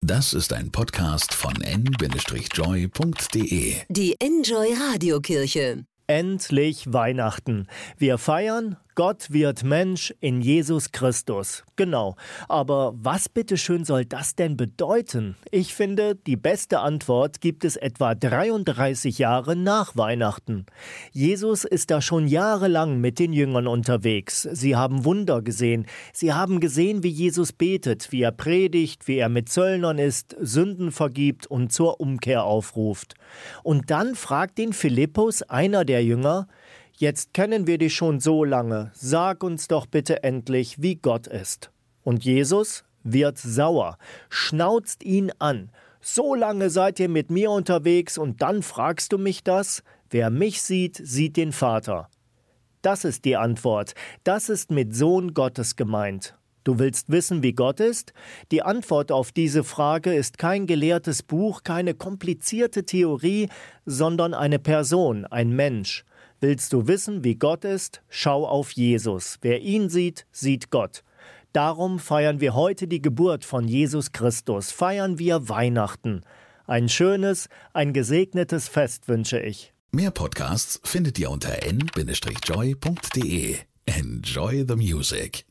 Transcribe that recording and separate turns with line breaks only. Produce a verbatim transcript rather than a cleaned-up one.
Das ist ein Podcast von en Bindestrich joy punkt de.
Die Enjoy Radiokirche.
Endlich Weihnachten. Wir feiern, Gott wird Mensch in Jesus Christus. Genau. Aber was bitteschön soll das denn bedeuten? Ich finde, die beste Antwort gibt es etwa dreiunddreißig Jahre nach Weihnachten. Jesus ist da schon jahrelang mit den Jüngern unterwegs. Sie haben Wunder gesehen. Sie haben gesehen, wie Jesus betet, wie er predigt, wie er mit Zöllnern ist, Sünden vergibt und zur Umkehr aufruft. Und dann fragt ihn Philippus, einer der Jünger: Jetzt kennen wir dich schon so lange, sag uns doch bitte endlich, wie Gott ist. Und Jesus wird sauer, schnauzt ihn an. So lange seid ihr mit mir unterwegs und dann fragst du mich das? Wer mich sieht, sieht den Vater. Das ist die Antwort. Das ist mit Sohn Gottes gemeint. Du willst wissen, wie Gott ist? Die Antwort auf diese Frage ist kein gelehrtes Buch, keine komplizierte Theorie, sondern eine Person, ein Mensch. Willst du wissen, wie Gott ist? Schau auf Jesus. Wer ihn sieht, sieht Gott. Darum feiern wir heute die Geburt von Jesus Christus. Feiern wir Weihnachten. Ein schönes, ein gesegnetes Fest wünsche ich.
Mehr Podcasts findet ihr unter en Bindestrich joy punkt de. Enjoy the music.